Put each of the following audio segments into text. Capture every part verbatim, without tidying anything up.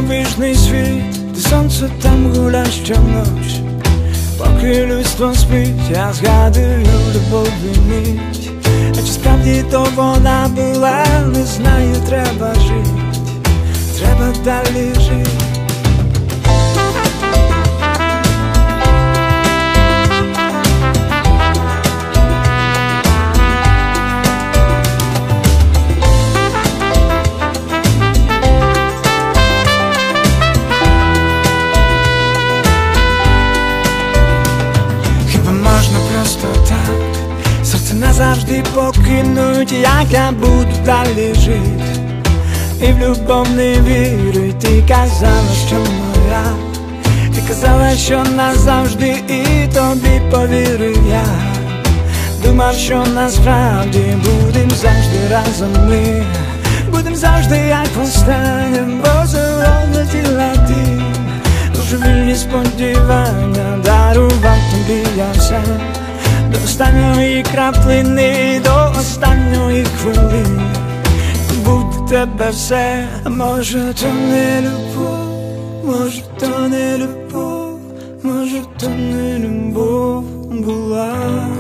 дивовижний світ, де сонце там гуляє щоночі. Поки людство спить, я згадую любов і мить. А чи справді то вона була, не знаю, треба жити, треба далі жити. Просто так серце назавжди покинуть, як я буду далі жити. І в любов не вірю, і ти казала, що моя. Ти казала, що назавжди, і тобі повірив я. Думав, що насправді будем завжди разом ми. Будем завжди як востаннє, бо залетіла ти. Божевільні сподівання дарував тобі я все. До останньої краплини, до останньої хвилини буде тебе все. А може то не любов, може то не любов, може то не любов була.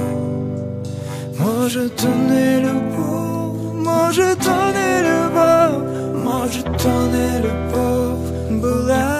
Може то не любов, може то не любов, може то не любов була.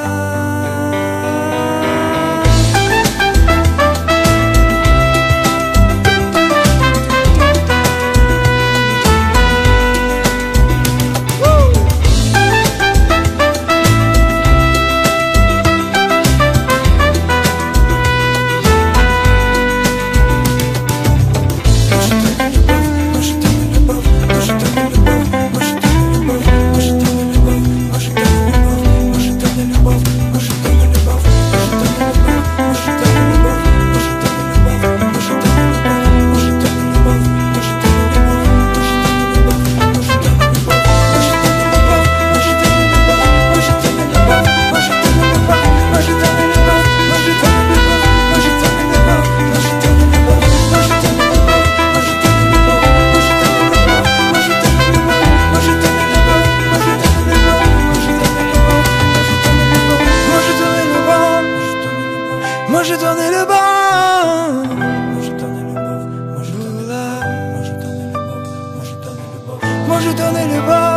Може то не любов, може то не любов, може то не любов, може то не любов, може то не любов, може то не любов.